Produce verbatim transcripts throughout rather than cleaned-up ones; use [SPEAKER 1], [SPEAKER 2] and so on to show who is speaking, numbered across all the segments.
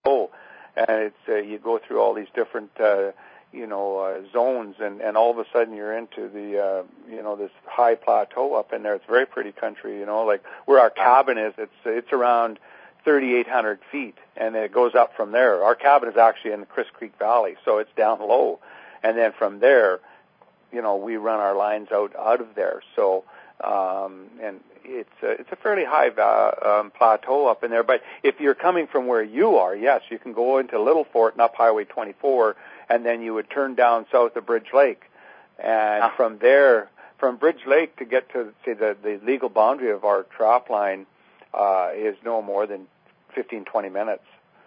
[SPEAKER 1] plateau, and it's uh, you go through all these different uh, you know uh, zones, and, and all of a sudden you're into the uh, you know this high plateau up in there. It's very pretty country, you know, like where our cabin is. It's it's around thirty-eight hundred feet, and it goes up from there. Our cabin is actually in the Chris Creek Valley, so it's down low, and then from there, you know, we run our lines out out of there. So, um, and it's a, it's a fairly high uh, um, plateau up in there. But if you're coming from where you are, yes, you can go into Little Fort and up Highway twenty-four, and then you would turn down south of Bridge Lake, and ah. from there, from Bridge Lake to get to say the the legal boundary of our trap line. Uh, is no more than fifteen, twenty minutes.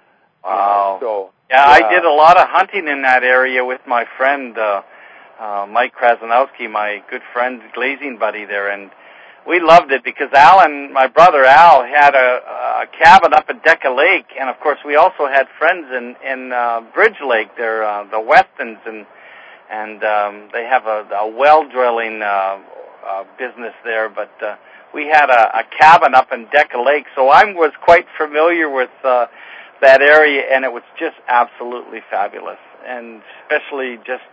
[SPEAKER 2] Wow.
[SPEAKER 1] Uh, so
[SPEAKER 2] yeah, yeah, I did a lot of hunting in that area with my friend uh, uh, Mike Krasnowski, my good friend, glazing buddy there, and we loved it because Alan, my brother Al, had a, a cabin up at Decca Lake, and of course we also had friends in in uh, Bridge Lake. They're uh, the Westons, and and um, they have a, a well drilling uh, uh, business there, but. Uh, We had a, a cabin up in Decca Lake, so I was quite familiar with uh, that area, and it was just absolutely fabulous. And especially just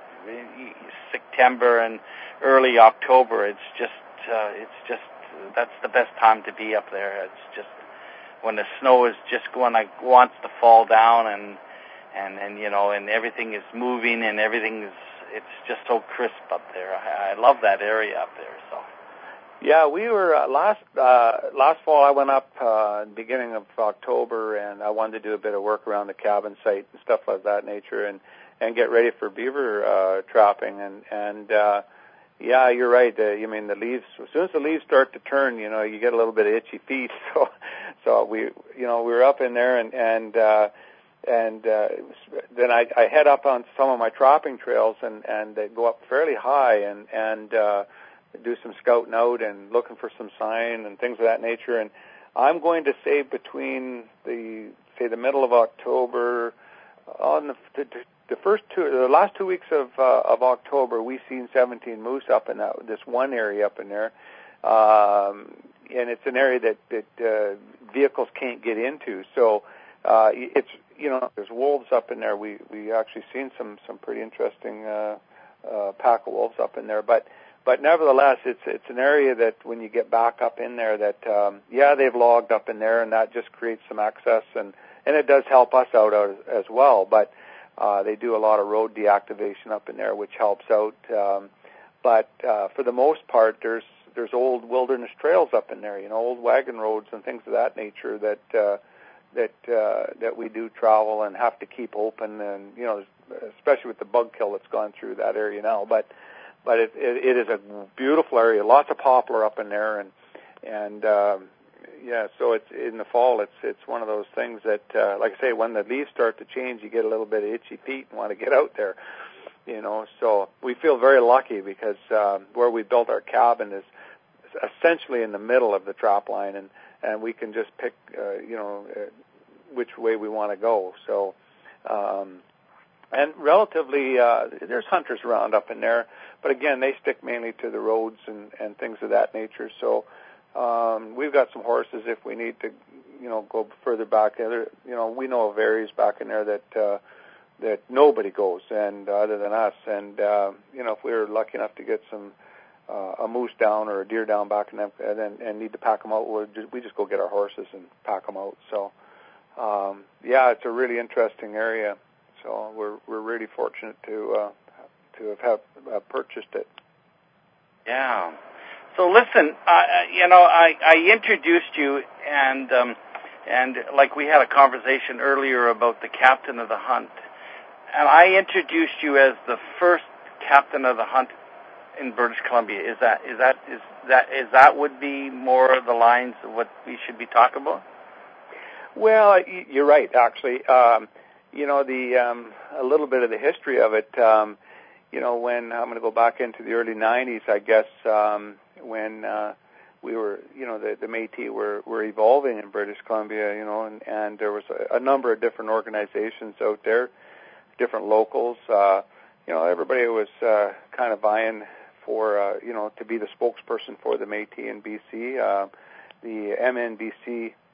[SPEAKER 2] September and early October, it's just uh, it's just that's the best time to be up there. It's just when the snow is just going like wants to fall down, and and and you know, and everything is moving, and everything is it's just so crisp up there. I, I love that area up there. So.
[SPEAKER 1] Yeah, we were uh, last uh, last fall. I went up uh, beginning of October, and I wanted to do a bit of work around the cabin site and stuff like that nature, and, and get ready for beaver uh, trapping. And and uh, yeah, you're right. Uh, you mean the leaves? As soon as the leaves start to turn, you know, you get a little bit of itchy feet. So so we you know we were up in there, and and uh, and uh, then I, I head up on some of my trapping trails, and and they go up fairly high, and and uh, do some scouting out and looking for some sign and things of that nature. And I'm going to say between the say the middle of October on the the, the first two the last two weeks of uh, of October, we've seen seventeen moose up in that, this one area up in there, um, and it's an area that that uh, vehicles can't get into. So uh, it's you know there's wolves up in there. We we actually seen some some pretty interesting uh, uh, pack of wolves up in there, but. But nevertheless, it's it's an area that when you get back up in there, that um, yeah, they've logged up in there, and that just creates some access, and, and it does help us out as, as well. But uh, they do a lot of road deactivation up in there, which helps out. Um, but uh, for the most part, there's there's old wilderness trails up in there, you know, old wagon roads and things of that nature that uh, that uh, that we do travel and have to keep open, and you know, especially with the bug kill that's gone through that area now, but. But it, it, it is a beautiful area. Lots of poplar up in there, and and um, yeah. So it's in the fall. It's it's one of those things that, uh, like I say, when the leaves start to change, you get a little bit of itchy feet and want to get out there. You know. So we feel very lucky because um, where we built our cabin is essentially in the middle of the trap line, and, and we can just pick, uh, you know, uh, which way we want to go. So. Um, And relatively, uh, there's hunters around up in there, but again, they stick mainly to the roads and, and things of that nature. So um, we've got some horses if we need to, you know, go further back. There, you know, we know of areas back in there that uh, that nobody goes, and uh, other than us. And uh, you know, if we were lucky enough to get some uh, a moose down or a deer down back in them, and then and need to pack them out, we'll just, we just go get our horses and pack them out. So um, yeah, it's a really interesting area. So we're we're really fortunate to uh, to have, have uh, purchased it.
[SPEAKER 2] Yeah. So listen, uh, you know, I, I introduced you, and um, and like we had a conversation earlier about the captain of the hunt, and I introduced you as the first captain of the hunt in British Columbia. Is that is that is that is that would be more of the lines of what we should be talking about?
[SPEAKER 1] Well, you're right, actually. Um, You know, the um, a little bit of the history of it, um, you know, when I'm going to go back into the early nineties, I guess, um, when uh, we were, you know, the, the Métis were, were evolving in British Columbia, you know, and, and there was a, a number of different organizations out there, different locals. Uh, you know, everybody was uh, kind of vying for, uh, you know, to be the spokesperson for the Métis in B C. Uh, the M N B C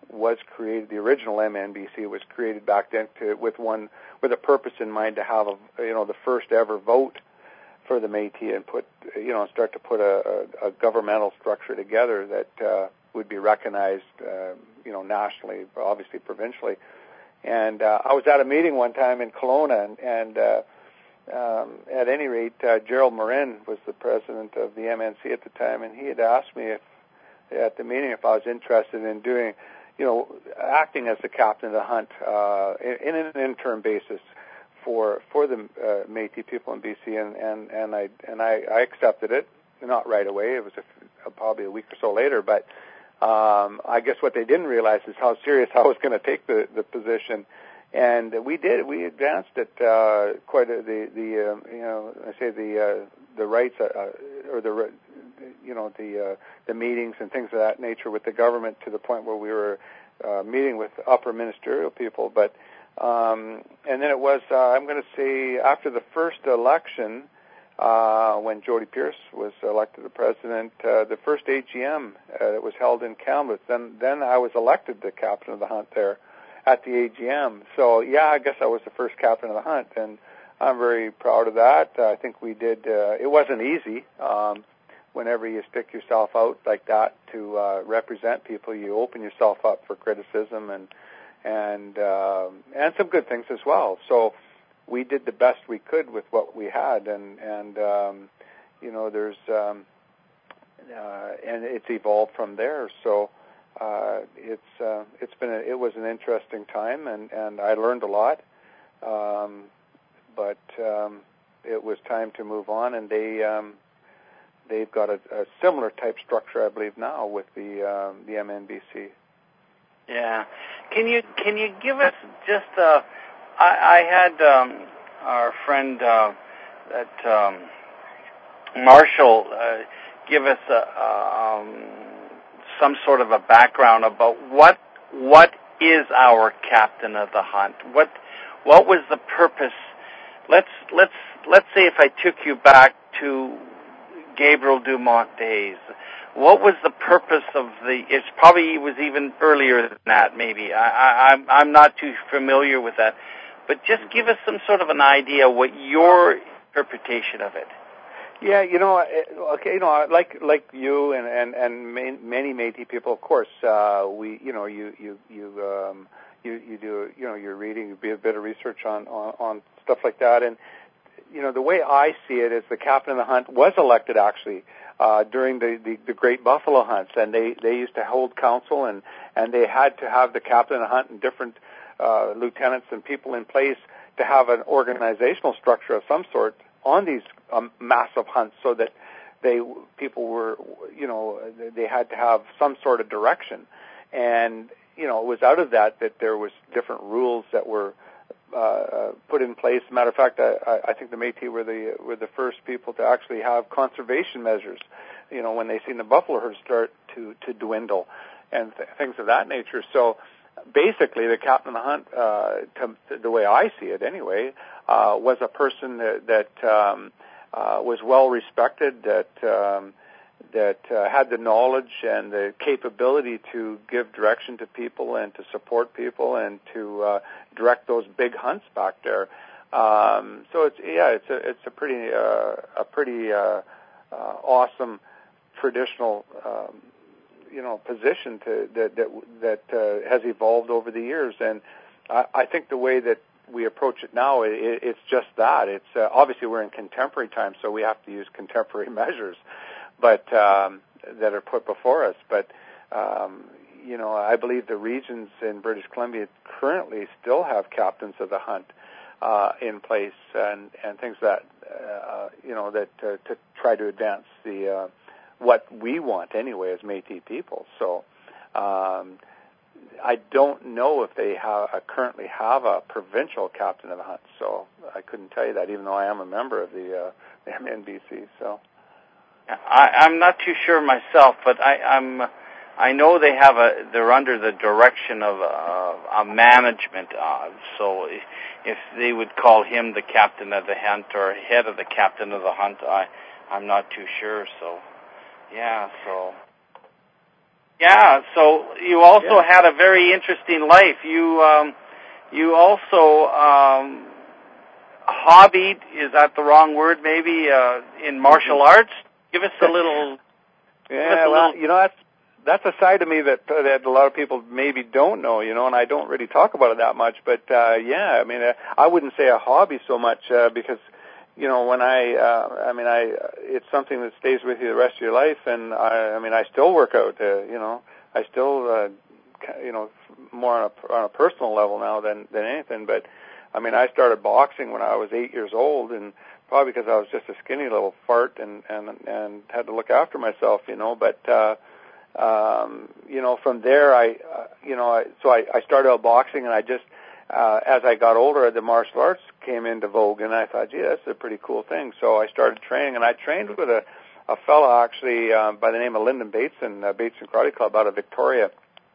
[SPEAKER 1] was created. The original M N B C was created back then to, with one with a purpose in mind to have a you know the first ever vote for the Métis and put you know start to put a, a, a governmental structure together that uh, would be recognized uh, you know nationally, obviously provincially. And uh, I was at a meeting one time in Kelowna, and, and uh, um, at any rate, uh, Gerald Morin was the president of the M N C at the time, and he had asked me if at the meeting if I was interested in doing, you know, acting as the captain of the hunt uh, in, in an interim basis for for the uh, Métis people in B C, and and and I and I, I accepted it, not right away. It was a, probably a week or so later, but. Um, I guess what they didn't realize is how serious I was going to take the, the position, and we did. We advanced it uh, quite a, the the uh, you know I say the uh, the rights uh, or the you know the uh, the meetings and things of that nature with the government to the point where we were uh, meeting with upper ministerial people. But um, and then it was uh, I'm going to say after the first election. Uh, when Jody Pierce was elected the president, uh, the first A G M uh, that was held in Kamloops, then then I was elected the captain of the hunt there at the A G M. So yeah, I guess I was the first captain of the hunt, and I'm very proud of that. Uh, I think we did. Uh, it wasn't easy. Um, whenever you stick yourself out like that to uh, represent people, you open yourself up for criticism and and uh, and some good things as well. So. We did the best we could with what we had, and and um, you know there's um, uh, and it's evolved from there. So uh, it's uh, it's been a, it was an interesting time, and, and I learned a lot. Um, but um, it was time to move on, and they um, they've got a, a similar type structure, I believe, now with the um, the M N B C.
[SPEAKER 2] Yeah, can you can you give us just a I, I had um, our friend uh, that um, Marshall uh, give us a, um, some sort of a background about what what is our captain of the hunt. What what was the purpose? Let's let's let's say if I took you back to Gabriel Dumont days. What was the purpose of the? It's probably it was even earlier than that. Maybe I, I, I'm I'm not too familiar with that. But just give us some sort of an idea what your interpretation of it.
[SPEAKER 1] Yeah, you know, okay, you know, like like you and and and many Métis people, of course, uh, we, you know, you you you um, you you do, you know, you're reading, you do a bit of research on, on on stuff like that, and you know, the way I see it is the captain of the hunt was elected actually uh, during the, the the great buffalo hunts, and they they used to hold council, and and they had to have the captain of the hunt and different. Uh, lieutenants and people in place to have an organizational structure of some sort on these um, massive hunts, so that they people were, you know, they had to have some sort of direction, and you know, it was out of that that there was different rules that were uh, put in place. As a matter of fact, I, I think the Métis were the were the first people to actually have conservation measures. You know, when they seen the buffalo herd start to to dwindle, and th- things of that nature. So. Basically, the captain of the hunt, uh, to, to the way I see it anyway, uh, was a person that, that um, uh, was well respected, that um, that uh, had the knowledge and the capability to give direction to people and to support people and to uh, direct those big hunts back there. Um, so it's yeah, it's a it's a pretty uh, a pretty uh, uh, awesome traditional. Um, you know, position to that that that uh, has evolved over the years, and I, I think the way that we approach it now, it, it's just that. It's uh, obviously we're in contemporary times, so we have to use contemporary measures, but um, that are put before us. But um, you know, I believe the regions in British Columbia currently still have captains of the hunt uh, in place, and and things that uh, you know that uh, to try to advance the. Uh, what we want anyway as Métis people. So um, I don't know if they have, uh, currently have a provincial captain of the hunt, so I couldn't tell you that, even though I am a member of the, uh, the M N B C. So
[SPEAKER 2] I, I'm not too sure myself, but I, I'm I know they have a they're under the direction of a, a management. Uh, so if, if they would call him the captain of the hunt or head of the captain of the hunt, I I'm not too sure. So. Yeah, so. Yeah, so you also
[SPEAKER 1] Yeah.
[SPEAKER 2] had a very interesting life. You um, you also um, hobbied, is that the wrong word maybe, uh, in martial
[SPEAKER 1] Mm-hmm.
[SPEAKER 2] arts? Give us a little...
[SPEAKER 1] Yeah,
[SPEAKER 2] a
[SPEAKER 1] well,
[SPEAKER 2] little...
[SPEAKER 1] you know, that's that's a side of me that uh, that a lot of people maybe don't know, you know, and I don't really talk about it that much. But uh, yeah, I mean, uh, I wouldn't say a hobby so much uh, because, you know, when I, uh, I mean, I, it's something that stays with you the rest of your life, and I, I mean, I still work out, uh, you know, I still, uh, you know, more on a on a personal level now than than anything. But I mean, I started boxing when I was eight years old, and probably because I was just a skinny little fart and and and had to look after myself, you know. But uh, um, you know, from there, I uh, you know, I, so I, I started out boxing, and I just uh, as I got older, the martial arts came into vogue, and I thought, gee, that's a pretty cool thing. So I started training, and I trained with a a fellow actually uh, by the name of Lyndon Bateson, uh, Bateson Karate Club out of Victoria,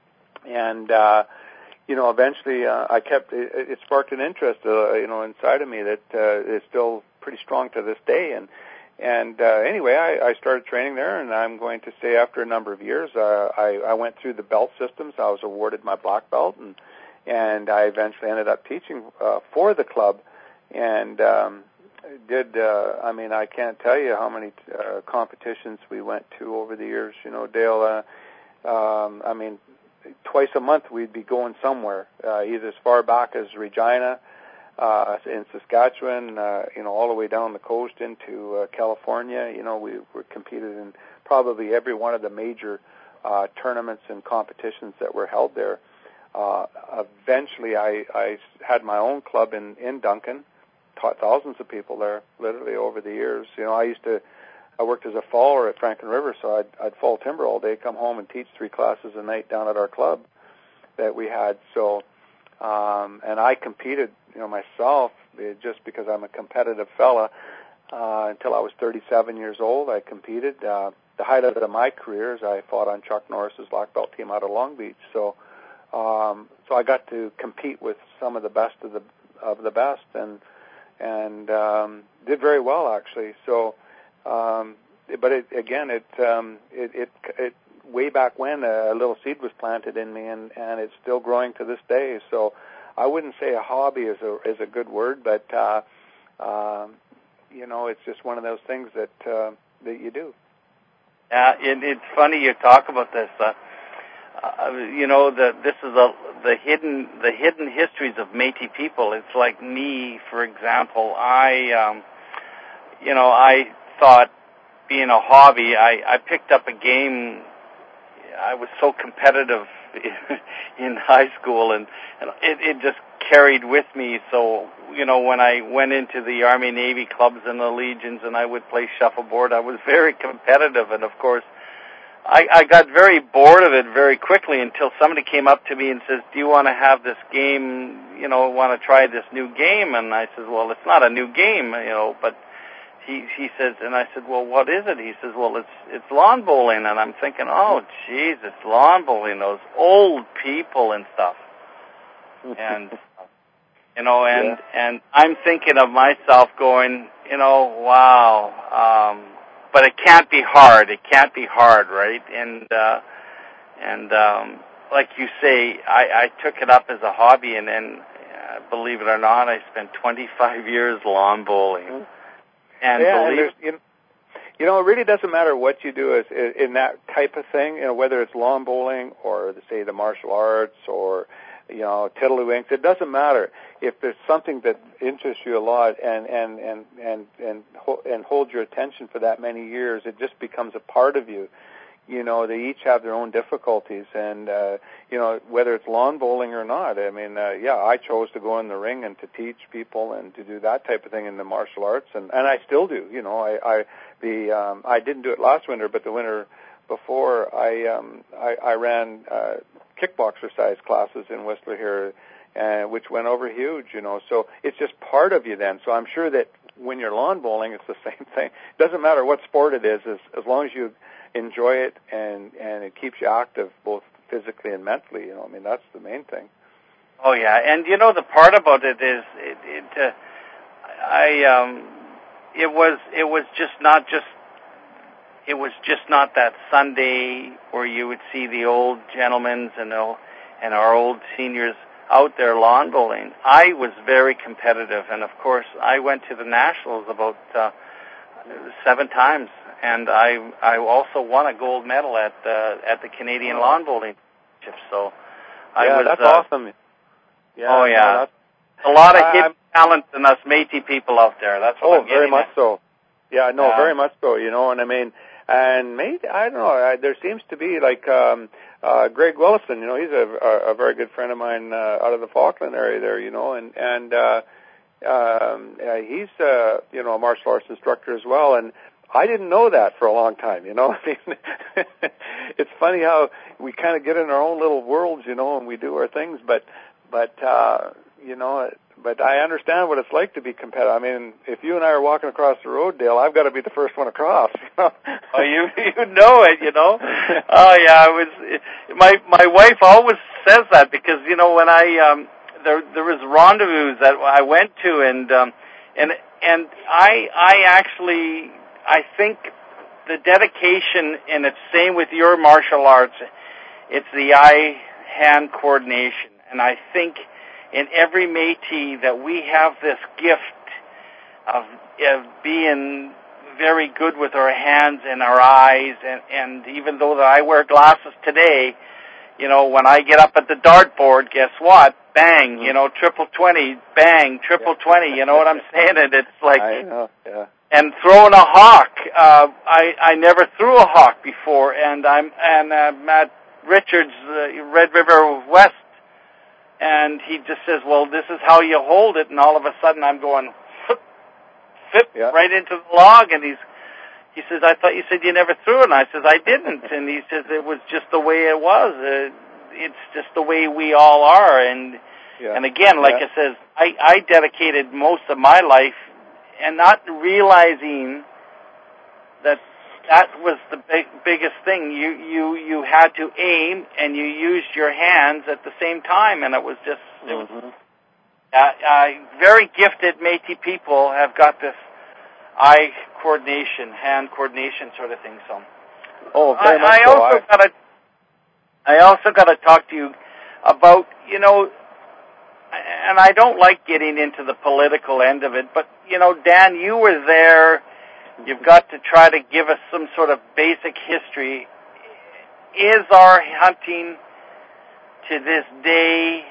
[SPEAKER 1] and. Uh, You know, eventually uh, I kept it, it sparked an interest, uh, you know, inside of me that uh, is still pretty strong to this day. And and uh, anyway, I, I started training there, and I'm going to say after a number of years, uh, I, I went through the belt systems. I was awarded my black belt, and and I eventually ended up teaching uh, for the club, and um, did. Uh, I mean, I can't tell you how many uh, competitions we went to over the years. You know, Dale. Uh, um, I mean. Twice a month we'd be going somewhere, uh, either as far back as Regina uh, in Saskatchewan, uh, you know, all the way down the coast into uh, California. You know, we were competed in probably every one of the major uh, tournaments and competitions that were held there. Uh, eventually, I, I had my own club in, in Duncan, taught thousands of people there, literally over the years. You know, I used to I worked as a faller at Franklin River, so I'd, I'd fall timber all day, come home and teach three classes a night down at our club that we had. So, um, and I competed, you know, myself just because I'm a competitive fella. Uh, until I was thirty-seven years old, I competed. Uh, the highlight of my career is I fought on Chuck Norris's black belt team out of Long Beach. So, um, so I got to compete with some of the best of the of the best, and and um, did very well actually. So. Um, but it, again, it, um, it, it, it, way back when a little seed was planted in me, and, and it's still growing to this day. So I wouldn't say a hobby is a, is a good word, but, uh, um, you know, it's just one of those things that, uh, that you do.
[SPEAKER 2] Yeah, it, it's funny you talk about this. Uh, uh, you know, the, this is a, the hidden, the hidden histories of Métis people. It's like me, for example. I, um, you know, I, thought being a hobby, I, I picked up a game. I was so competitive in, in high school, and, and it, it just carried with me. So, you know, when I went into the Army Navy clubs and the Legions and I would play shuffleboard, I was very competitive. And, of course, I, I got very bored of it very quickly until somebody came up to me and says, do you want to have this game, you know, want to try this new game? And I said, well, it's not a new game, you know, but He he says, and I said, well, what is it? He says, well, it's it's lawn bowling, and I'm thinking, oh, geez, it's lawn bowling, those old people and stuff, and you know, and yeah. and I'm thinking of myself going, you know, wow, um, but it can't be hard. It can't be hard, right? And uh, and um, like you say, I, I took it up as a hobby, and then, uh, believe it or not, I spent twenty-five years lawn bowling. Mm-hmm. And
[SPEAKER 1] yeah,
[SPEAKER 2] believe
[SPEAKER 1] and you know, you know, it really doesn't matter what you do as, in that type of thing, you know, whether it's lawn bowling or, say, the martial arts or, you know, tiddlywinks. It doesn't matter. If there's something that interests you a lot and, and, and, and, and, and holds your attention for that many years, it just becomes a part of you. You know, they each have their own difficulties, and, uh, you know, whether it's lawn bowling or not. I mean, uh, yeah, I chose to go in the ring and to teach people and to do that type of thing in the martial arts, and, and I still do. You know, I, I, the, um, I didn't do it last winter, but the winter before, I, um, I, I ran, uh, kickboxer size classes in Whistler here, uh, which went over huge, you know, so it's just part of you then. So I'm sure that when you're lawn bowling, it's the same thing. It doesn't matter what sport it is, as, as long as you enjoy it and and it keeps you active both physically and mentally. You know, I mean, that's the main thing.
[SPEAKER 2] Oh yeah, and you know the part about it is it, it uh, I um it was it was just not just it was just not that Sunday where you would see the old gentlemen and the, and our old seniors out there lawn bowling. I was very competitive, and of course, I went to the nationals about uh, seven times, and I I also won a gold medal at the at the Canadian oh. Lawn Bowling Championship. So I
[SPEAKER 1] yeah,
[SPEAKER 2] was
[SPEAKER 1] that's
[SPEAKER 2] uh,
[SPEAKER 1] awesome. Yeah,
[SPEAKER 2] oh yeah,
[SPEAKER 1] no,
[SPEAKER 2] a lot of
[SPEAKER 1] uh,
[SPEAKER 2] hidden talent in us Métis people out there. That's what
[SPEAKER 1] oh,
[SPEAKER 2] I'm
[SPEAKER 1] very much
[SPEAKER 2] at.
[SPEAKER 1] so. Yeah, no,
[SPEAKER 2] uh,
[SPEAKER 1] very much so. You know, and I mean, and maybe I don't know. I, there seems to be like um, uh, Greg Willison. You know, he's a, a, a very good friend of mine uh, out of the Falkland area there. You know, and and uh, um, uh, he's uh, you know a martial arts instructor as well. And I didn't know that for a long time. You know, I mean, it's funny how we kind of get in our own little worlds, you know, and we do our things. But but uh, you know. But I understand what it's like to be competitive. I mean, if you and I are walking across the road, Dale, I've got to be the first one across. You know?
[SPEAKER 2] Oh, you you know it, you know. Oh yeah, I was. My my wife always says that because you know when I um there there was rendezvous that I went to and um and and I I actually I think the dedication, and it's same with your martial arts. It's the eye-hand coordination, and I think. In every Métis that we have this gift of, of being very good with our hands and our eyes, and, and even though that I wear glasses today, you know, when I get up at the dartboard, guess what? Bang, mm-hmm. you know, triple twenty, bang, triple yeah. twenty, you know what I'm saying? And it's like,
[SPEAKER 1] I know, yeah.
[SPEAKER 2] And throwing a hawk, uh, I, I never threw a hawk before, and I'm, and uh, Matt Richards, uh, Red River West, and he just says, well, this is how you hold it, and all of a sudden I'm going, flip, flip,
[SPEAKER 1] yeah.
[SPEAKER 2] right into the log, and he's, he says, I thought you said you never threw it, and I says, I didn't, and he says, it was just the way it was, uh, it's just the way we all are, and yeah. and again, like yeah. I says, I, I dedicated most of my life, and not realizing that that was the big, biggest thing. You, you, you had to aim, and you used your hands at the same time, and it was just, it was,
[SPEAKER 1] mm-hmm.
[SPEAKER 2] uh, uh, very gifted Métis people have got this eye coordination, hand coordination sort of thing. So,
[SPEAKER 1] oh, very much
[SPEAKER 2] I, I
[SPEAKER 1] so.
[SPEAKER 2] also
[SPEAKER 1] I...
[SPEAKER 2] got to, I also got to talk to you about, you know, and I don't like getting into the political end of it, but you know, Dan, you were there. You've got to try to give us some sort of basic history. Is our hunting to this day,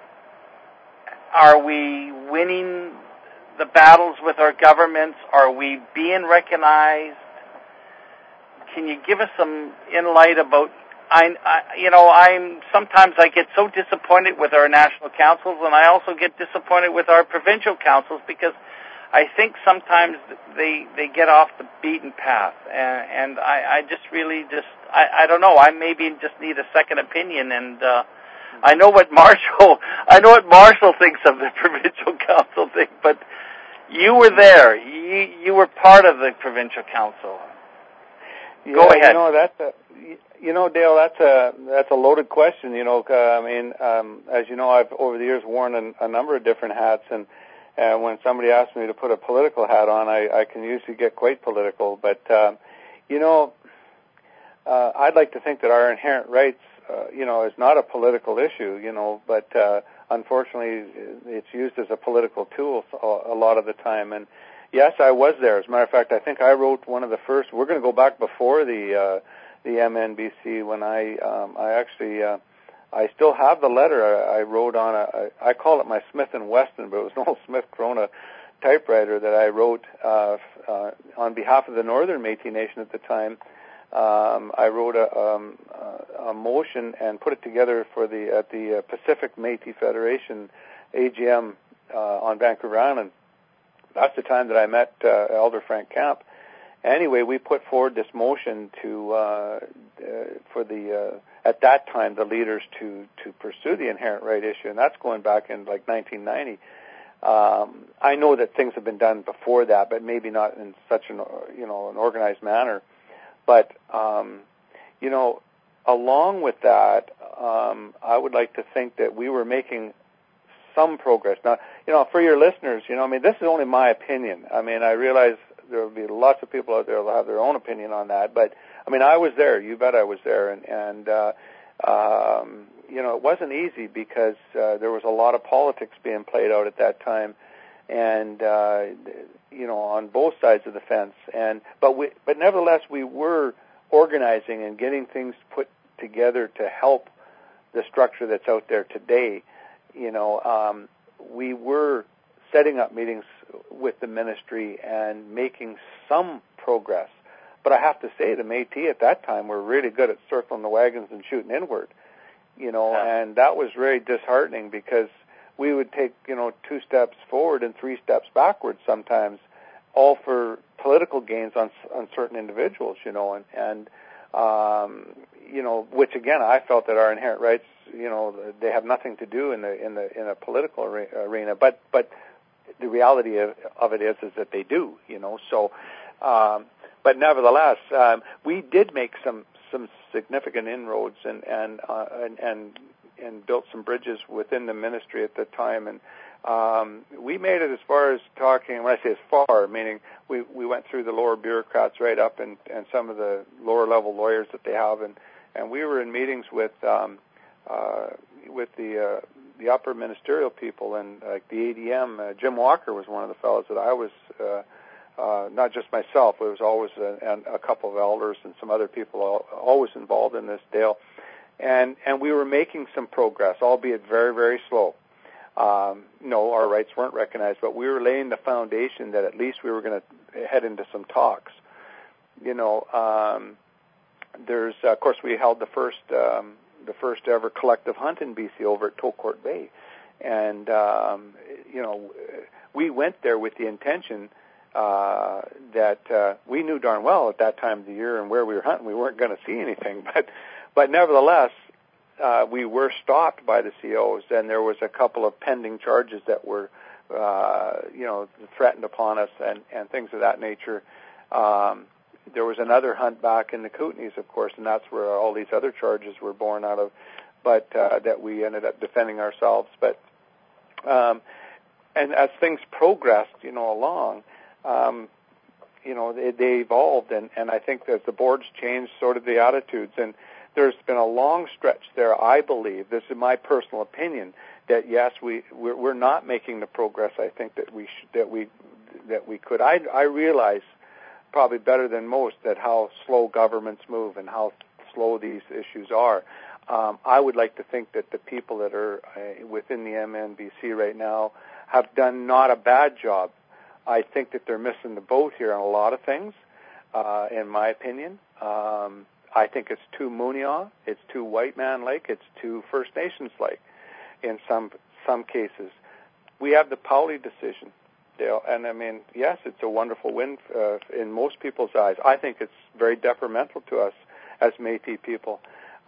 [SPEAKER 2] are we winning the battles with our governments? Are we being recognized? Can you give us some insight about, I, I, you know, I'm, sometimes I get so disappointed with our national councils, and I also get disappointed with our provincial councils because I think sometimes they they get off the beaten path, and, and I, I just really just I, I don't know. I maybe just need a second opinion, and uh, I know what Marshall I know what Marshall thinks of the provincial council thing, but you were there. You you were part of the provincial council.
[SPEAKER 1] Yeah,
[SPEAKER 2] Go ahead.
[SPEAKER 1] You know that's a you know Dale. That's a that's a loaded question. You know, uh, I mean, um, as you know, I've over the years worn a, a number of different hats and. Uh, when somebody asks me to put a political hat on, I, I can usually get quite political. But, um, you know, uh, I'd like to think that our inherent rights, uh, you know, is not a political issue, you know, but uh, unfortunately it's used as a political tool a lot of the time. And, yes, I was there. As a matter of fact, I think I wrote one of the first. We're going to go back before the uh, the M N B C when I, um, I actually... Uh, I still have the letter I wrote on a, I call it my Smith and Wesson, but it was an old Smith Corona typewriter that I wrote uh, uh, on behalf of the Northern Métis Nation at the time. Um, I wrote a, um, a motion and put it together for the at the uh, Pacific Métis Federation A G M uh, on Vancouver Island. That's the time that I met uh, Elder Frank Camp. Anyway, we put forward this motion to uh, uh, for the uh, at that time the leaders to to pursue the inherent right issue, and that's going back in like nineteen ninety. Um, I know that things have been done before that, but maybe not in such an you know an organized manner. But um, you know, along with that, um, I would like to think that we were making some progress. Now, you know, for your listeners, you know, I mean, this is only my opinion. I mean, I realize there will be lots of people out there who will have their own opinion on that. But I mean, I was there. You bet, I was there, and and uh, um, you know, it wasn't easy because uh, there was a lot of politics being played out at that time, and uh, you know, on both sides of the fence. And but we, but nevertheless, we were organizing and getting things put together to help the structure that's out there today. You know, um, we were setting up meetings with the ministry and making some progress. But I have to say, the Métis at that time were really good at circling the wagons and shooting inward. You know, yeah. And that was very disheartening because we would take, you know, two steps forward and three steps backwards sometimes, all for political gains on on certain individuals, you know, and, and um, you know, which again, I felt that our inherent rights, you know, they have nothing to do in the in the in a political arena, but but the reality of, of it is is that they do, you know. So, um, but nevertheless, um, we did make some some significant inroads and and, uh, and and and built some bridges within the ministry at the time, and um, we made it as far as talking. When I say as far, meaning we we went through the lower bureaucrats right up and and some of the lower level lawyers that they have, and and we were in meetings with um, uh, with the uh, the upper ministerial people, and like uh, the A D M. Uh, Jim Walker was one of the fellows that I was. Uh, Uh, not just myself, it was always a, a couple of elders and some other people all, always involved in this deal. And and we were making some progress, albeit very, very slow. Um, no, our rights weren't recognized, but we were laying the foundation that at least we were going to head into some talks. You know, um, there's, uh, of course, we held the first um, the first ever collective hunt in B C over at Tolcourt Bay. And, um, you know, we went there with the intention Uh, that uh, we knew darn well at that time of the year and where we were hunting, we weren't going to see anything. But, but nevertheless, uh, we were stopped by the C Os, and there was a couple of pending charges that were, uh, you know, threatened upon us and, and things of that nature. Um, there was another hunt back in the Kootenays, of course, and that's where all these other charges were born out of. But uh, that we ended up defending ourselves. But um, and as things progressed, you know, along. Um, you know, they, they evolved, and, and I think that the boards changed sort of the attitudes, and there's been a long stretch there, I believe, this is my personal opinion, that yes, we, we're, we're not making the progress I think that we should, that we, that we could. I, I realize probably better than most that how slow governments move and how slow these issues are. Um, I would like to think that the people that are uh, within the M N B C right now have done not a bad job. I think that they're missing the boat here on a lot of things, uh, in my opinion. Um, I think it's too Mooneyaw, it's too white man-like, it's too First Nations-like in some some cases. We have the Powley decision, Dale, and I mean, yes, it's a wonderful win uh, in most people's eyes. I think it's very detrimental to us as Métis people.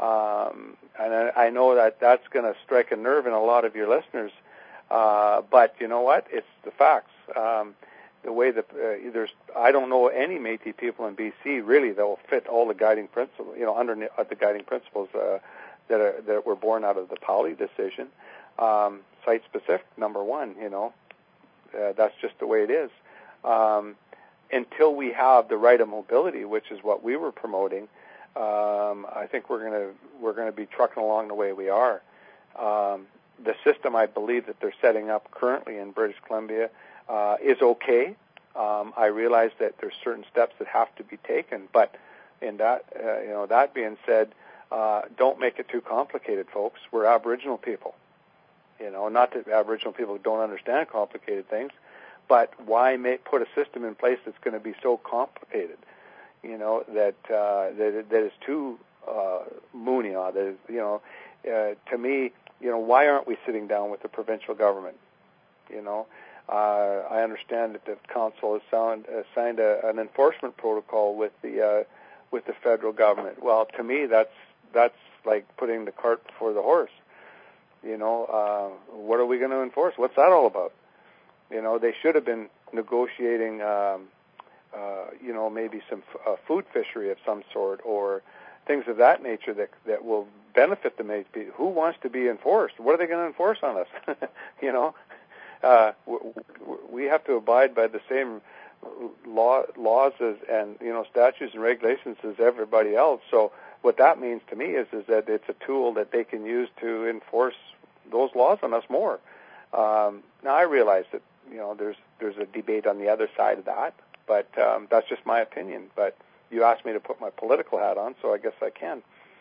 [SPEAKER 1] Um, and I, I know that that's going to strike a nerve in a lot of your listeners, uh, but you know what? It's the facts. Um, the way that uh, there's, I don't know any Métis people in B C really that will fit all the guiding principles, you know, under uh, the guiding principles uh, that are, that were born out of the Powley decision. Um, site specific, number one, you know, uh, that's just the way it is. Um, until we have the right of mobility, which is what we were promoting, um, I think we're going to we're going to be trucking along the way we are. Um, the system, I believe, that they're setting up currently in British Columbia uh, is okay. Um, I realize that there's certain steps that have to be taken, but in that, uh, you know, that being said, uh, don't make it too complicated, folks. We're Aboriginal people. You know, not that Aboriginal people don't understand complicated things, but why make, put a system in place that's going to be so complicated? You know, that uh, that, that is too uh, Mooneyaw. That is, you know, uh, to me, you know, why aren't we sitting down with the provincial government? You know, uh, I understand that the council has sound, uh, signed a, an enforcement protocol with the uh, with the federal government. Well, to me, that's that's like putting the cart before the horse. You know, uh, what are we going to enforce? What's that all about? You know, they should have been negotiating, um, uh, you know, maybe some f- uh, food fishery of some sort or things of that nature that that will benefit the Métis. Who wants to be enforced? What are they going to enforce on us? you know, uh, w- w- we have to abide by the same law, laws as, and you know statutes and regulations as everybody else. So what that means to me is is that it's a tool that they can use to enforce those laws on us more. Um, now I realize that you know there's there's a debate on the other side of that, but um, that's just my opinion. But you asked me to put my political hat on, so I guess I can.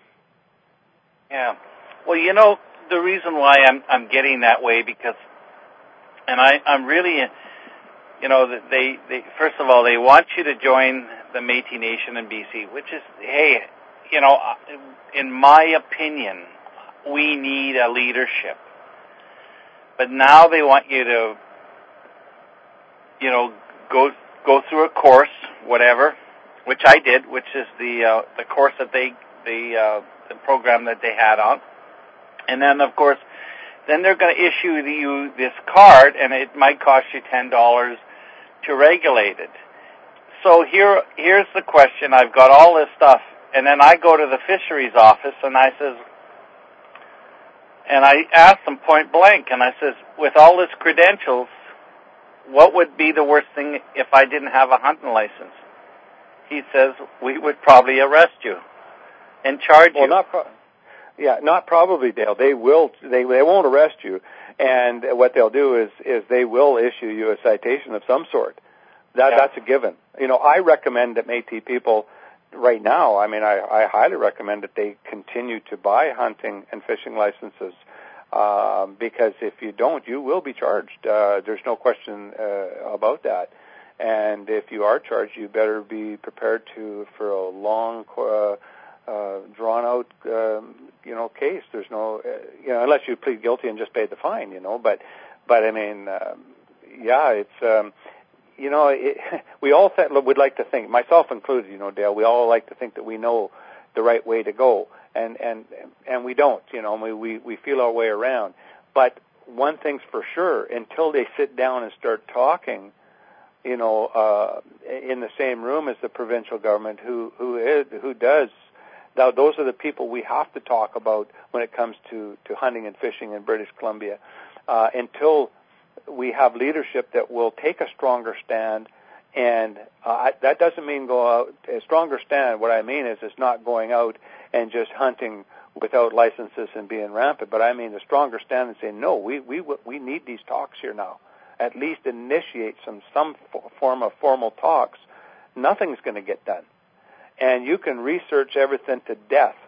[SPEAKER 2] Yeah. Well, you know, the reason why I'm I'm getting that way because, and I I'm really, you know, they they first of all they want you to join the Métis Nation in B C, which is, hey, you know, in my opinion, we need a leadership. But now they want you to, you know, go go through a course, whatever, which I did, which is the uh, the course that they the uh, the program that they had on, and then of course, then they're going to issue you this card, and it might cost you ten dollars to regulate it. So here here's the question: I've got all this stuff, and then I go to the fisheries office, and I says. And I asked them point blank, and I says, with all this credentials, what would be the worst thing if I didn't have a hunting license? He says, we would probably arrest you and charge
[SPEAKER 1] well,
[SPEAKER 2] you.
[SPEAKER 1] Not pro- yeah, not probably, Dale. They will. They they won't arrest you, and what they'll do is is they will issue you a citation of some sort. That
[SPEAKER 2] yeah.
[SPEAKER 1] that's a given. You know, I recommend that Métis people. Right now, I mean, I, I highly recommend that they continue to buy hunting and fishing licenses uh, because if you don't, you will be charged. Uh, there's no question uh, about that. And if you are charged, you better be prepared to for a long, uh, uh, drawn-out, um, you know, case. There's no, uh, you know, unless you plead guilty and just pay the fine, you know. But, but I mean, um, yeah, it's. Um, You know, it, we all th- would like to think, myself included, you know, Dale, we all like to think that we know the right way to go, and and and we don't, you know, we, we, we feel our way around. But one thing's for sure, until they sit down and start talking, you know, uh, in the same room as the provincial government, who who is who does, now those are the people we have to talk about when it comes to, to hunting and fishing in British Columbia, uh, until we have leadership that will take a stronger stand, and uh, that doesn't mean go out a stronger stand. What I mean is it's not going out and just hunting without licenses and being rampant, but I mean a stronger stand and saying, no, we we we need these talks here now. At least initiate some some form of formal talks. Nothing's going to get done, and you can research everything to death.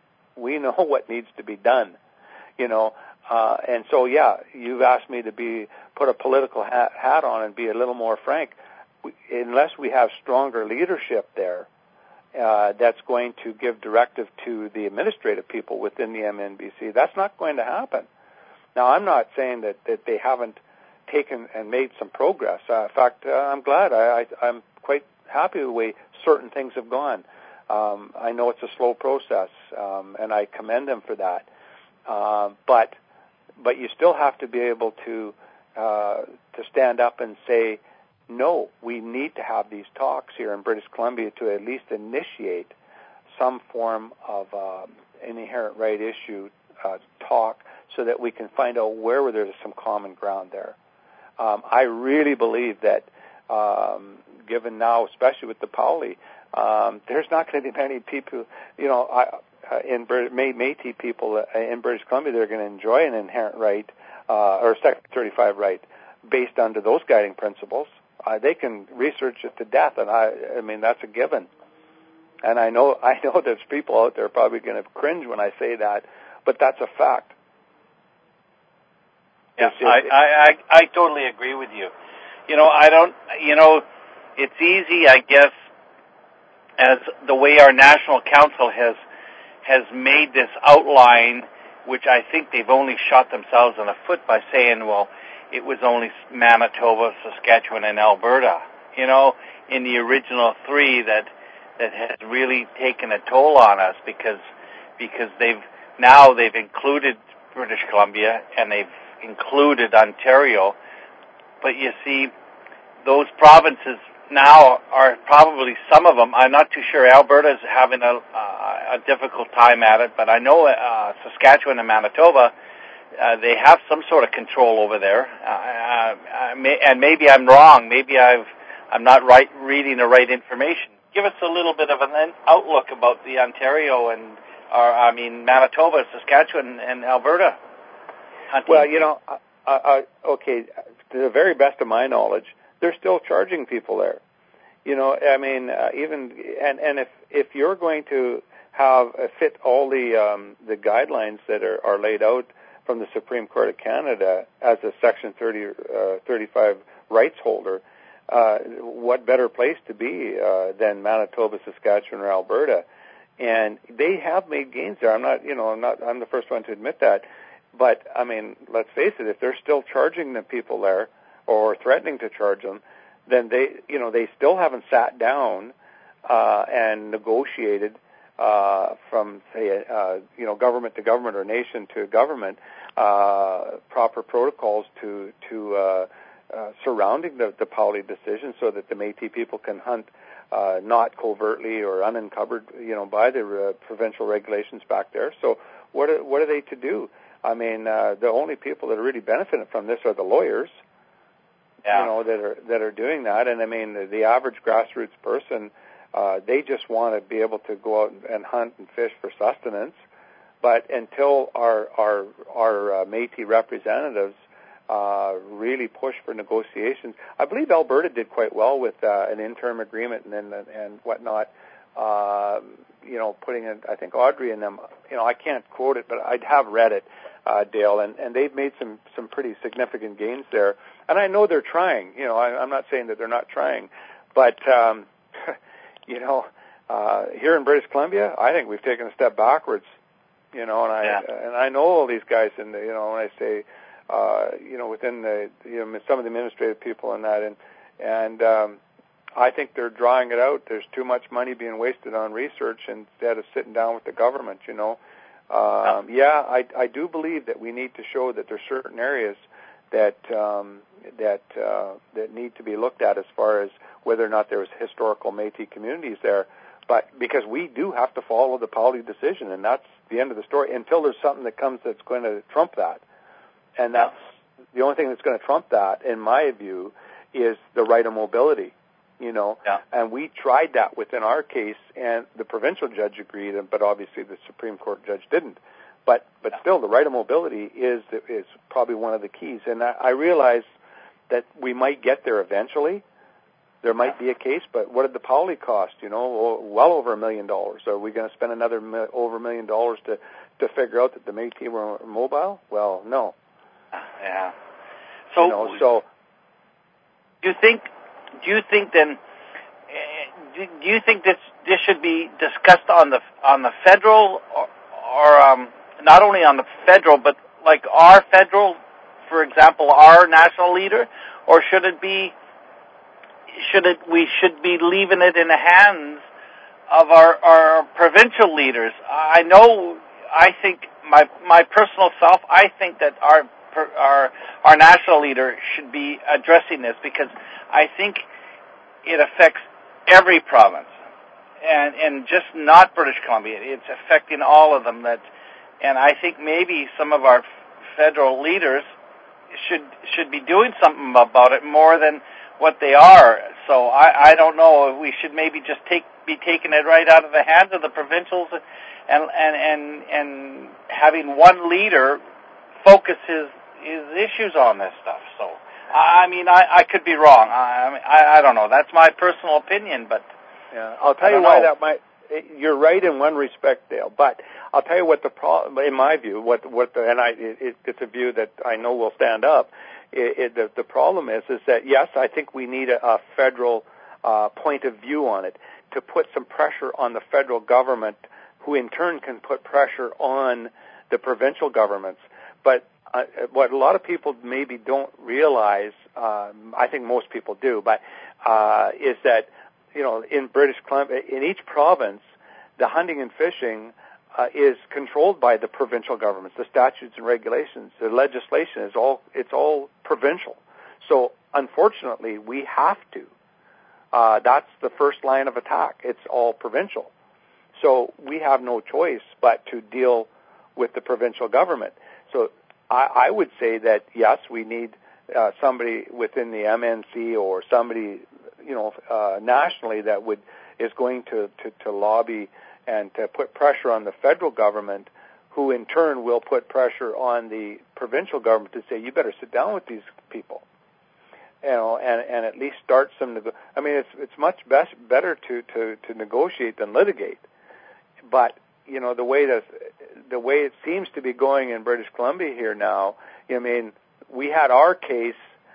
[SPEAKER 1] We know what needs to be done, you know. Uh, and so, yeah, you've asked me to be put a political hat, hat on and be a little more frank. We, unless we have stronger leadership there uh, that's going to give directive to the administrative people within the M N B C, that's not going to happen. Now, I'm not saying that, that they haven't taken and made some progress. Uh, in fact, uh, I'm glad. I, I, I'm quite happy with the way certain things have gone. Um, I know it's a slow process, um, and I commend them for that. Uh, but But you still have to be able to uh, to stand up and say, no, we need to have these talks here in British Columbia to at least initiate some form of uh, an inherent right issue uh, talk so that we can find out where there's some common ground there. Um, I really believe that, um, given now, especially with the Pauli, um, there's not going to be many people, you know, I, Uh, in Métis people uh, in British Columbia, they're going to enjoy an inherent right uh, or Section thirty-five right based under those guiding principles. Uh, they can research it to death, and I, I mean that's a given. And I know, I know there's people out there probably going to cringe when I say that, but that's a fact.
[SPEAKER 2] Yeah, just, I, I, I, I totally agree with you. You know, I don't. You know, it's easy, I guess, as the way our national council has. has made this outline, which I think they've only shot themselves in the foot by saying, well, it was only Manitoba, Saskatchewan, and Alberta, you know, in the original three that that has really taken a toll on us because because they've now they've included British Columbia and they've included Ontario. But you see, those provinces now are probably some of them. I'm not too sure. Alberta's having a, uh, a difficult time at it, but I know uh, Saskatchewan and Manitoba, uh, they have some sort of control over there. Uh, uh, may, and maybe I'm wrong. Maybe I've I'm not right reading the right information. Give us a little bit of an outlook about the Ontario and, or, I mean, Manitoba, Saskatchewan, and Alberta hunting.
[SPEAKER 1] Well, you know, uh, uh, okay, to the very best of my knowledge, they're still charging people there. You know, I mean, uh, even and and if if you're going to have uh, fit all the um, the guidelines that are, are laid out from the Supreme Court of Canada as a Section thirty, uh, thirty-five rights holder, uh, what better place to be uh, than Manitoba, Saskatchewan, or Alberta? And they have made gains there. I'm not, you know, I'm not. I'm the first one to admit that. But I mean, let's face it. If they're still charging the people there or threatening to charge them, then they, you know, they still haven't sat down uh, and negotiated uh, from, say, uh, you know, government to government or nation to government uh, proper protocols to to uh, uh, surrounding the, the Pauli decision, so that the Métis people can hunt uh, not covertly or unencumbered, you know, by the uh, provincial regulations back there. So what are, what are they to do? I mean, uh, the only people that are really benefiting from this are the lawyers.
[SPEAKER 2] Yeah.
[SPEAKER 1] You know, that are that are doing that. And I mean, the, the average grassroots person, uh, they just want to be able to go out and, and hunt and fish for sustenance. But until our our our uh, Métis representatives uh, really push for negotiations, I believe Alberta did quite well with uh, an interim agreement and and, and whatnot. Uh, you know, putting in, I think Audrey and them. You know, I can't quote it, but I have read it. Uh, Dale, and, and they've made some, some pretty significant gains there. And I know they're trying. You know, I, I'm not saying that they're not trying. But, um, you know, uh, here in British Columbia, I think we've taken a step backwards. You know, and I
[SPEAKER 2] yeah.
[SPEAKER 1] and I know all these guys in the, you know, when I say, uh, you know, within the, you know, some of the administrative people and that, and, and um, I think they're drawing it out. There's too much money being wasted on research instead of sitting down with the government, you know. Um, yeah, I, I do believe that we need to show that there's certain areas that um, that uh, that need to be looked at as far as whether or not there's historical Métis communities there. But because we do have to follow the Pauli decision, and that's the end of the story. Until there's something that comes that's going to trump that, and that's the only thing that's going to trump that, in my view, is the right of mobility. You know,
[SPEAKER 2] yeah.
[SPEAKER 1] And we tried that within our case, and the provincial judge agreed, but obviously the Supreme Court judge didn't. But but
[SPEAKER 2] yeah.
[SPEAKER 1] still, the right of mobility is is probably one of the keys. And I, I realize that we might get there eventually. There might
[SPEAKER 2] yeah.
[SPEAKER 1] be a case, but what did the Pauli cost? You know, well over a million dollars. Are we going to spend another mi- over a million dollars to to figure out that the Métis were mobile? Well, no.
[SPEAKER 2] Yeah. So,
[SPEAKER 1] you know, so
[SPEAKER 2] do you think? Do you think then? Do you think this this should be discussed on the on the federal or, or um, not only on the federal, but like our federal, for example, our national leader, or should it be? Should it? We should be leaving it in the hands of our our provincial leaders. I know. I think my my personal self. I think that our our our national leader should be addressing this, because I think it affects every province, and and just not British Columbia. It's affecting all of them. That, and I think maybe some of our federal leaders should should be doing something about it more than what they are. So I, I don't know. We should maybe just take be taking it right out of the hands of the provincials, and and and and having one leader focus his his issues on this stuff. So. I mean, I, I could be wrong. I, I mean, I, I don't know. That's my personal opinion, but
[SPEAKER 1] yeah, I'll tell you why that might. You're right in one respect, Dale. But I'll tell you what the problem, in my view, what what the, and I, it, it's a view that I know will stand up. It, it, the, the problem is, is that yes, I think we need a, a federal uh, point of view on it to put some pressure on the federal government, who in turn can put pressure on the provincial governments. But Uh, what a lot of people maybe don't realize, um, I think most people do, but uh, is that, you know, in British Columbia, in each province, the hunting and fishing uh, is controlled by the provincial governments, the statutes and regulations, the legislation is all, it's all provincial. So unfortunately, we have to. Uh, that's the first line of attack. It's all provincial. So we have no choice but to deal with the provincial government. So I, I would say that, yes, we need uh, somebody within the M N C or somebody, you know, uh, nationally that would is going to, to, to lobby and to put pressure on the federal government, who in turn will put pressure on the provincial government to say, you better sit down with these people, you know, and, and at least start some. Nego- I mean, it's it's much best better to, to, to negotiate than litigate. But you know, the way that the way it seems to be going in British Columbia here now, I mean, we had our case,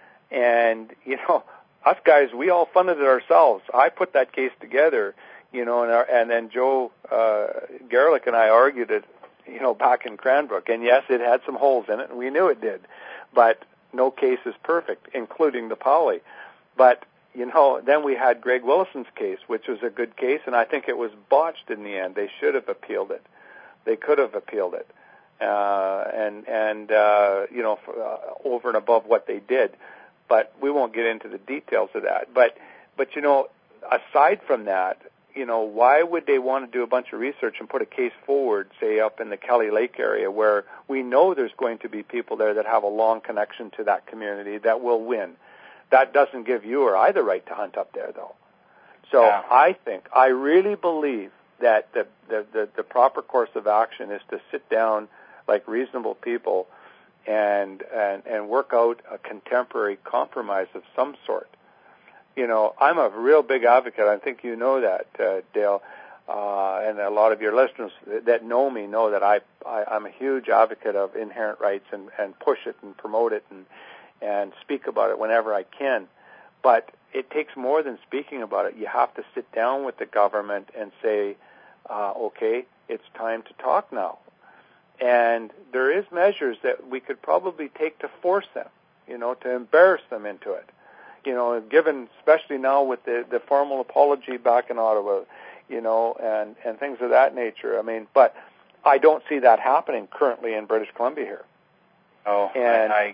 [SPEAKER 1] and you know, us guys, we all funded it ourselves. I put that case together, you know, and our, and then Joe uh, Garlick and I argued it, you know, back in Cranbrook. And yes, it had some holes in it, and we knew it did. But no case is perfect, including the Poly. But, you know, then we had Greg Willison's case, which was a good case, and I think it was botched in the end. They should have appealed it. They could have appealed it. Uh, and, and uh, you know, for, uh, over and above what they did. But we won't get into the details of that. But, but you know, aside from that, you know, why would they want to do a bunch of research and put a case forward, say, up in the Kelly Lake area, where we know there's going to be people there that have a long connection to that community that will win? That doesn't give you or I the right to hunt up there, though. So yeah. I think, I really believe that the, the, the, the proper course of action is to sit down like reasonable people and, and, and work out a contemporary compromise of some sort. You know, I'm a real big advocate. I think you know that, uh, Dale, uh, and a lot of your listeners that know me know that I, I I'm a huge advocate of inherent rights and, and push it and promote it and and speak about it whenever I can. But it takes more than speaking about it. You have to sit down with the government and say, uh, okay, it's time to talk now. And there is measures that we could probably take to force them, you know, to embarrass them into it. You know, given, especially now with the, the formal apology back in Ottawa, you know, and, and things of that nature. I mean, but I don't see that happening currently in British Columbia here.
[SPEAKER 2] Oh,
[SPEAKER 1] and,
[SPEAKER 2] I, I...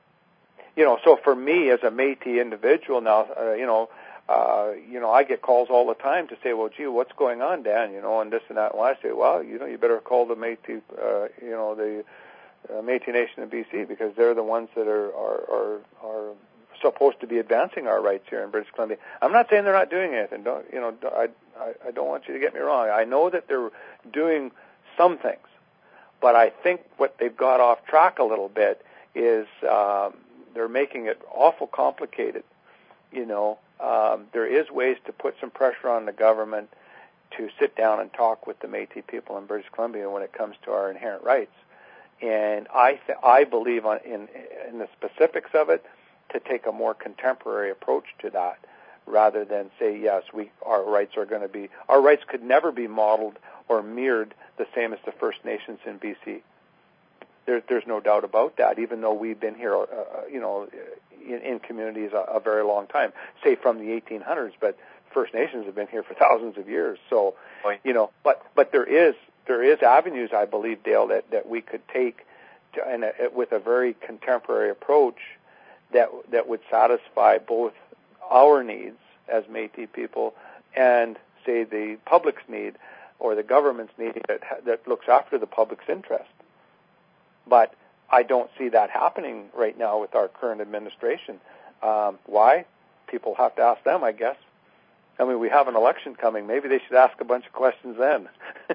[SPEAKER 1] you know, so for me as a Métis individual now, uh, you know, uh, you know, I get calls all the time to say, well, gee, what's going on, Dan? You know, and this and that. And I say, well, you know, you better call the Métis, uh, you know, the uh, Métis Nation of B C, because they're the ones that are are are, are supposed to be advancing our rights here in British Columbia. I'm not saying they're not doing anything. Don't, you know, I, I, I don't want you to get me wrong. I know that they're doing some things, but I think what they've got off track a little bit is um, they're making it awful complicated. You know, um, there is ways to put some pressure on the government to sit down and talk with the Métis people in British Columbia when it comes to our inherent rights. And I, th- I believe on, in, in the specifics of it, to take a more contemporary approach to that, rather than say, yes, we our rights are going to be, our rights could never be modeled or mirrored the same as the First Nations in B C. There, there's no doubt about that, even though we've been here, uh, you know, in, in communities a, a very long time, say from the eighteen hundreds, but First Nations have been here for thousands of years. So, you know, but but there is there is avenues, I believe, Dale, that, that we could take to, and a, with a very contemporary approach that that would satisfy both our needs as Métis people and, say, the public's need or the government's need that that looks after the public's interest. But I don't see that happening right now with our current administration. Um, why? People have to ask them, I guess. I mean, we have an election coming. Maybe they should ask a bunch of questions then.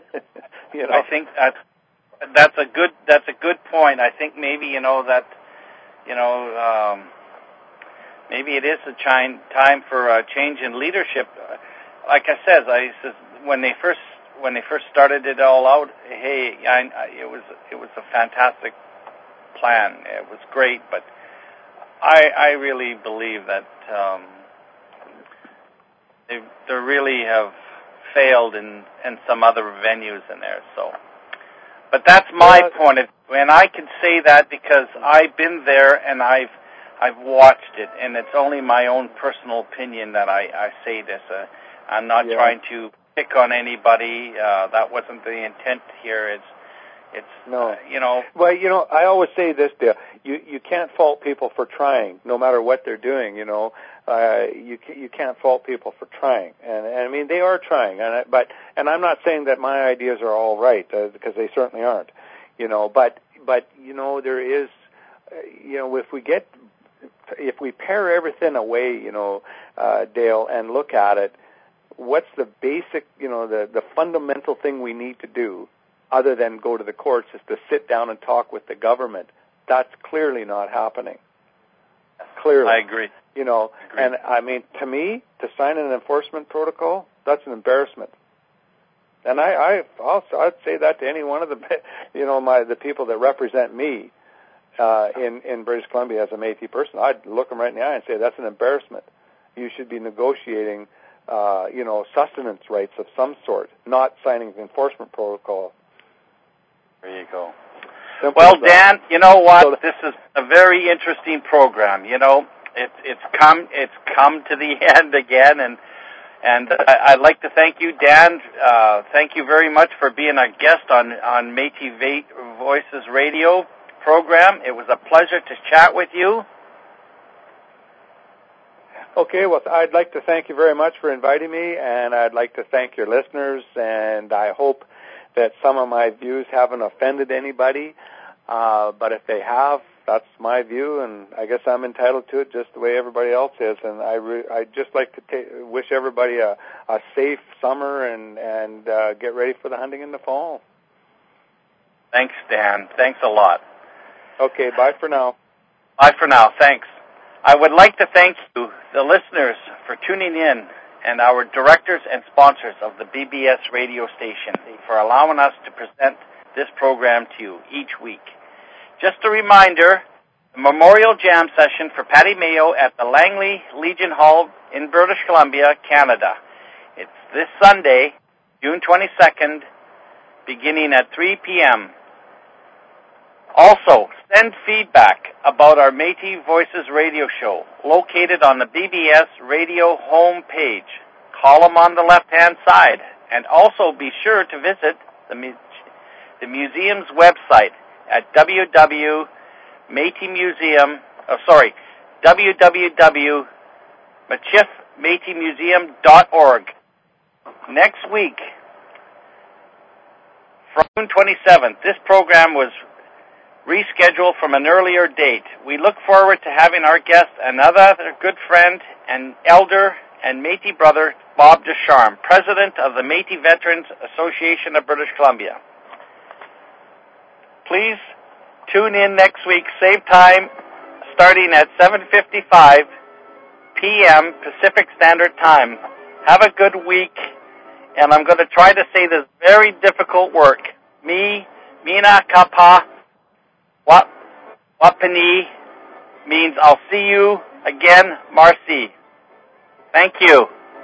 [SPEAKER 1] you know?
[SPEAKER 2] I think that's that's a good that's a good point. I think maybe you know that. You know, um, maybe it is a ch- time for a change in leadership. Like I said, I said when they first when they first started it all out, hey, I, I, it was it was a fantastic plan. It was great, but I I really believe that um, they they really have failed in, in some other venues in there. So, but that's my yeah. point of. And I can say that because I've been there and I've I've watched it, and it's only my own personal opinion that I, I say this. Uh, I'm not yeah. trying to pick on anybody. Uh, that wasn't the intent here. It's it's
[SPEAKER 1] no,
[SPEAKER 2] uh, you know.
[SPEAKER 1] Well, you know, I always say this, Dale. You you can't fault people for trying, no matter what they're doing. You know, uh, you you can't fault people for trying, and, and I mean they are trying. And I, but and I'm not saying that my ideas are all right uh, because they certainly aren't. You know, but, but, you know, there is, uh, you know, if we get if we pare everything away, you know, uh, Dale, and look at it, what's the basic, you know, the, the fundamental thing we need to do other than go to the courts is to sit down and talk with the government. That's clearly not happening. Clearly.
[SPEAKER 2] I agree.
[SPEAKER 1] You know,
[SPEAKER 2] Agreed.
[SPEAKER 1] And I mean, to me, to sign an enforcement protocol, that's an embarrassment. And I, I also, I'd say that to any one of the, you know, my the people that represent me uh, in in British Columbia as a Métis person. I'd look them right in the eye and say that's an embarrassment. You should be negotiating, uh, you know, sustenance rights of some sort, not signing an enforcement protocol.
[SPEAKER 2] There you go.
[SPEAKER 1] Simple
[SPEAKER 2] well,
[SPEAKER 1] Dan,
[SPEAKER 2] you know what? So this is a very interesting program. You know, it, it's come it's come to the end again, and. And I, I'd like to thank you, Dan. Uh, thank you very much for being a guest on, on Métis Voices Radio program. It was a pleasure to chat with you.
[SPEAKER 1] Okay, well, I'd like to thank you very much for inviting me, and I'd like to thank your listeners, and I hope that some of my views haven't offended anybody. Uh, but if they have, that's my view, and I guess I'm entitled to it just the way everybody else is. And I re- I'd just like to ta- wish everybody a, a safe summer and, and uh, get ready for the hunting in the fall.
[SPEAKER 2] Thanks, Dan. Thanks a lot.
[SPEAKER 1] Okay, bye for now.
[SPEAKER 2] Bye for now. Thanks. I would like to thank you, the listeners, for tuning in, and our directors and sponsors of the B B S radio station for allowing us to present this program to you each week. Just a reminder, the Memorial Jam session for Patty Mayo at the Langley Legion Hall in British Columbia, Canada. It's this Sunday, June twenty-second, beginning at three p.m. Also, send feedback about our Métis Voices radio show located on the B B S radio home page. Column on the left-hand side. And also be sure to visit the, mu- the museum's website at w w w dot métis museum, oh, sorry, w w w dot machif métis museum dot org. Next week, from June twenty-seventh, this program was rescheduled from an earlier date. We look forward to having our guest, another good friend and elder and Métis brother, Bob Ducharme, president of the Métis Veterans Association of British Columbia. Please tune in next week, same time, starting at seven fifty-five p.m. Pacific Standard Time. Have a good week, and I'm going to try to say this very difficult word. Mi, mina kapa, wap, wapani means I'll see you again, Marcy. Thank you.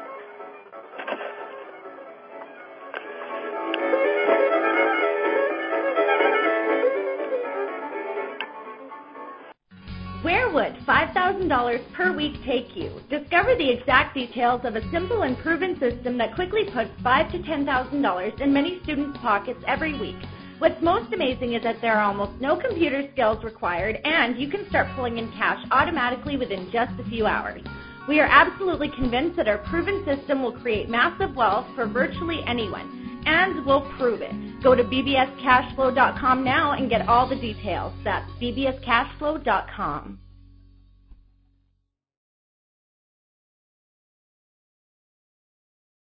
[SPEAKER 3] Where would five thousand dollars per week take you? Discover the exact details of a simple and proven system that quickly puts five thousand to ten thousand dollars in many students' pockets every week. What's most amazing is that there are almost no computer skills required, and you can start pulling in cash automatically within just a few hours. We are absolutely convinced that our proven system will create massive wealth for virtually anyone, and we'll prove it. Go to b b s cash flow dot com now and get all the details. That's b b s cash flow dot com.